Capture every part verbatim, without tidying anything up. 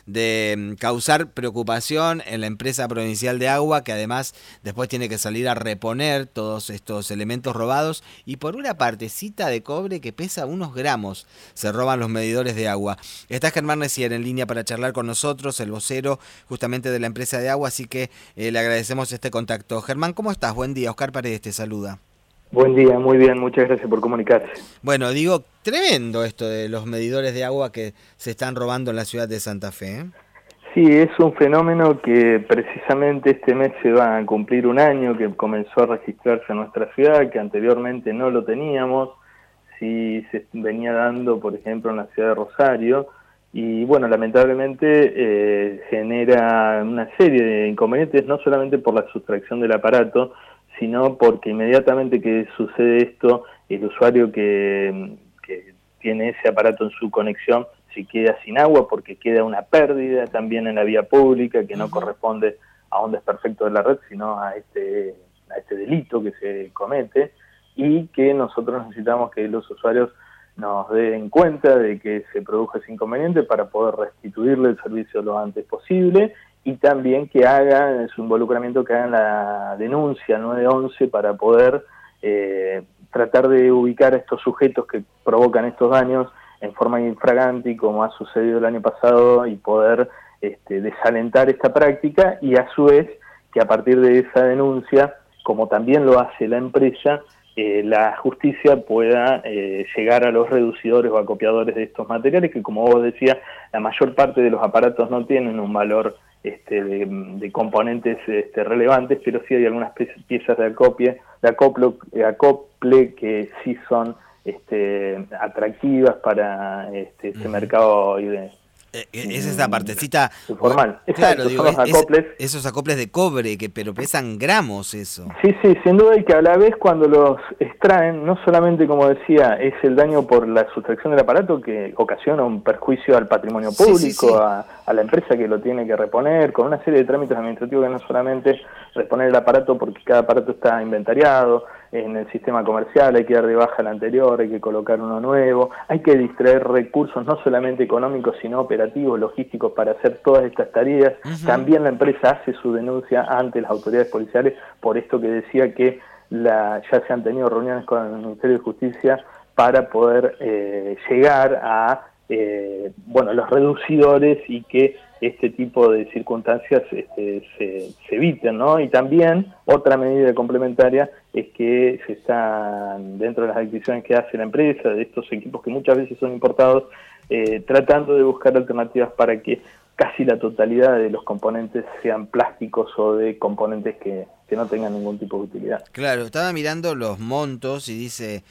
de causar preocupación en la empresa provincial de agua, que además después tiene que salir a reponer todos estos elementos robados, y por una partecita de cobre que pesa unos gramos se roban los medidores de agua. Está Germán Necier en línea para charlar con nosotros, el vocero justamente de la empresa de agua, así que eh, le agradecemos este contacto. Germán, ¿cómo estás? Buen día, Oscar Paredes te saluda. Buen día, muy bien, muchas gracias por comunicarse. Bueno, digo, tremendo esto de los medidores de agua que se están robando en la ciudad de Santa Fe, ¿eh? Sí, es un fenómeno que precisamente este mes se va a cumplir un año que comenzó a registrarse en nuestra ciudad, que anteriormente no lo teníamos, sí se venía dando, por ejemplo, en la ciudad de Rosario, y bueno, lamentablemente eh, genera una serie de inconvenientes, no solamente por la sustracción del aparato, sino porque inmediatamente que sucede esto, el usuario que, que tiene ese aparato en su conexión se queda sin agua porque queda una pérdida también en la vía pública que no uh-huh. corresponde a un desperfecto de la red, sino a este, a este delito que se comete, y que nosotros necesitamos que los usuarios nos den cuenta de que se produjo ese inconveniente para poder restituirle el servicio lo antes posible, y también que hagan su involucramiento, que hagan la denuncia al nueve once para poder eh, tratar de ubicar a estos sujetos que provocan estos daños en forma infragante, como ha sucedido el año pasado, y poder este, desalentar esta práctica, y a su vez que a partir de esa denuncia, como también lo hace la empresa, eh, la justicia pueda eh, llegar a los reducidores o acopiadores de estos materiales, que como vos decías, la mayor parte de los aparatos no tienen un valor este, de, de componentes este, relevantes, pero sí hay algunas piezas de acopio, de acoplo, de acople que sí son este, atractivas para este, este uh-huh. mercado de, eh, es esa partecita informal. Claro, digo, esos acoples. Es, esos acoples de cobre, que pero pesan gramos eso. Sí, sí, sin duda, y que a la vez cuando los extraen, no solamente, como decía, es el daño por la sustracción del aparato que ocasiona un perjuicio al patrimonio público, sí, sí, sí. A, a la empresa que lo tiene que reponer, con una serie de trámites administrativos que no solamente reponer el aparato, porque cada aparato está inventariado en el sistema comercial, hay que dar de baja el anterior, hay que colocar uno nuevo, hay que distraer recursos no solamente económicos, sino operativos, logísticos, para hacer todas estas tareas. Uh-huh. También la empresa hace su denuncia ante las autoridades policiales, por esto que decía que la, ya se han tenido reuniones con el Ministerio de Justicia para poder eh, llegar a eh, bueno, los reducidores, y que este tipo de circunstancias este, se, se eviten, ¿no? Y también otra medida complementaria es que se están, dentro de las adquisiciones que hace la empresa, de estos equipos que muchas veces son importados, eh, tratando de buscar alternativas para que casi la totalidad de los componentes sean plásticos o de componentes que, que no tengan ningún tipo de utilidad. Claro, estaba mirando los montos y dice,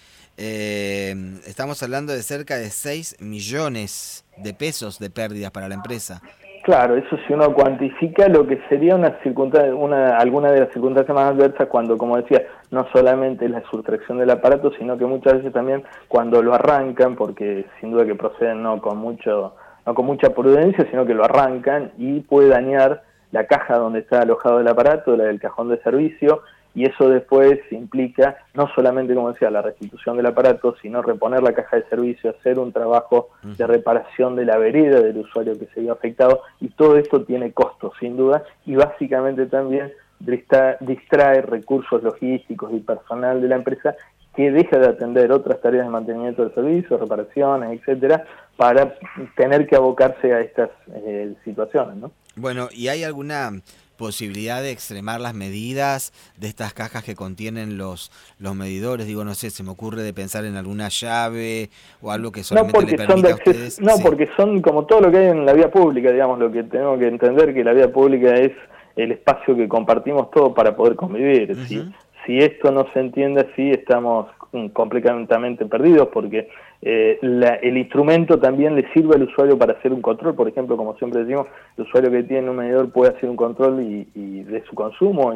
eh, estamos hablando de cerca de seis millones de pesos de pérdidas para la empresa. Claro, eso si uno cuantifica lo que sería una circunstancia, una, alguna de las circunstancias más adversas cuando, como decía, no solamente es la sustracción del aparato, sino que muchas veces también cuando lo arrancan, porque sin duda que proceden no con mucho, no con mucha prudencia, sino que lo arrancan y puede dañar la caja donde está alojado el aparato, la del cajón de servicio, y eso después implica no solamente, como decía, la restitución del aparato, sino reponer la caja de servicio, hacer un trabajo de reparación de la vereda del usuario que se vio afectado, y todo esto tiene costos, sin duda, y básicamente también distrae, distrae recursos logísticos y personal de la empresa, que deja de atender otras tareas de mantenimiento del servicio, reparaciones, etcétera, para tener que abocarse a estas eh, situaciones, ¿no? Bueno, ¿y hay alguna posibilidad de extremar las medidas de estas cajas que contienen los los medidores? Digo, no sé, se me ocurre de pensar en alguna llave o algo que solamente no le permita a ustedes. No, sí. porque son como todo lo que hay en la vía pública, digamos, lo que tenemos que entender, que la vía pública es el espacio que compartimos todos para poder convivir. Uh-huh. ¿Sí? Si esto no se entiende así, estamos completamente perdidos, porque eh, la, el instrumento también le sirve al usuario para hacer un control. Por ejemplo, como siempre decimos, el usuario que tiene un medidor puede hacer un control y, y de su consumo y,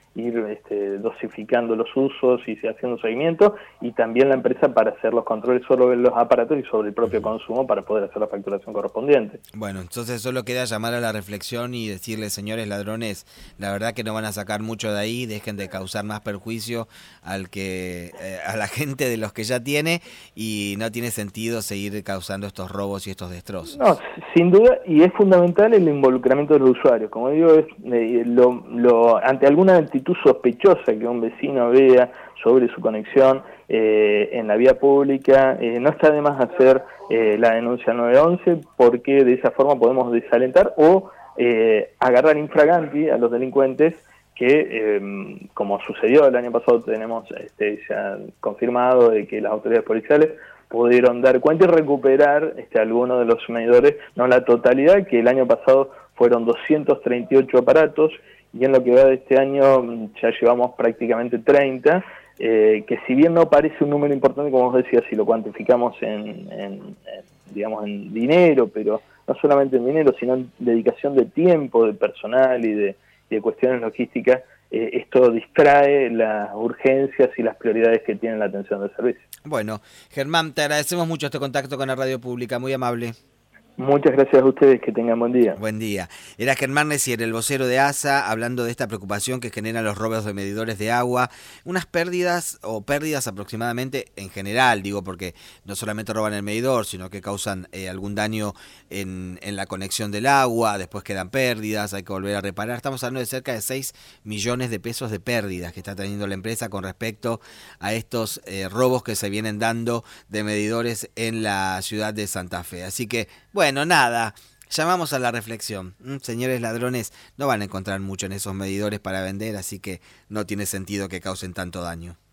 ir este, dosificando los usos y haciendo seguimiento, y también la empresa para hacer los controles sobre los aparatos y sobre el propio consumo para poder hacer la facturación correspondiente. Bueno, entonces solo queda llamar a la reflexión y decirles, señores ladrones, la verdad que no van a sacar mucho de ahí, dejen de causar más perjuicio al que eh, a la gente de los que ya tiene, y no tiene sentido seguir causando estos robos y estos destrozos. No, sin duda, y es fundamental el involucramiento de los usuarios. Como digo, es eh, lo, lo, ante alguna actitud sospechosa que un vecino vea sobre su conexión eh, en la vía pública, eh, no está de más hacer eh, la denuncia nueve once, porque de esa forma podemos desalentar o eh, agarrar infraganti a los delincuentes que, eh, como sucedió el año pasado, tenemos este, ya confirmado de que las autoridades policiales pudieron dar cuenta y recuperar este, algunos de los medidores, no la totalidad, que el año pasado fueron doscientos treinta y ocho aparatos, y en lo que va de este año ya llevamos prácticamente treinta, eh, que si bien no parece un número importante, como vos decías, si lo cuantificamos en, en, en, digamos, en dinero, pero no solamente en dinero, sino en dedicación de tiempo, de personal y de, y de cuestiones logísticas, eh, esto distrae las urgencias y las prioridades que tiene la atención del servicio. Bueno, Germán, te agradecemos mucho este contacto con la radio pública, muy amable. Muchas gracias a ustedes, que tengan buen día. Buen día. Era Germán Nessier, el vocero de A S A, hablando de esta preocupación que generan los robos de medidores de agua. Unas pérdidas, o pérdidas aproximadamente en general, digo, porque no solamente roban el medidor, sino que causan eh, algún daño en, en la conexión del agua, después quedan pérdidas, hay que volver a reparar. Estamos hablando de cerca de seis millones de pesos de pérdidas que está teniendo la empresa con respecto a estos eh, robos que se vienen dando de medidores en la ciudad de Santa Fe. Así que, bueno, Bueno, nada, llamamos a la reflexión. Señores ladrones, no van a encontrar mucho en esos medidores para vender, así que no tiene sentido que causen tanto daño.